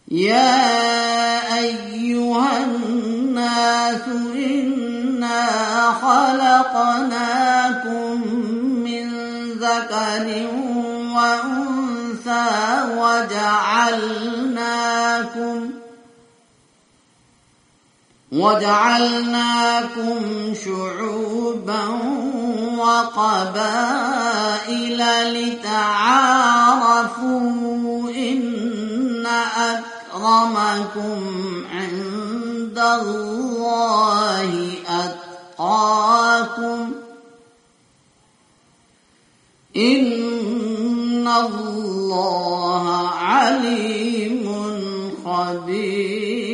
يا أيها الناس إنا خلقناكم من ذكر وأنثى وجعلناكم شعوبا وقبائل لتعارفوا إن أكرمكم عند الله أتقاكم إن الله عليم خبير.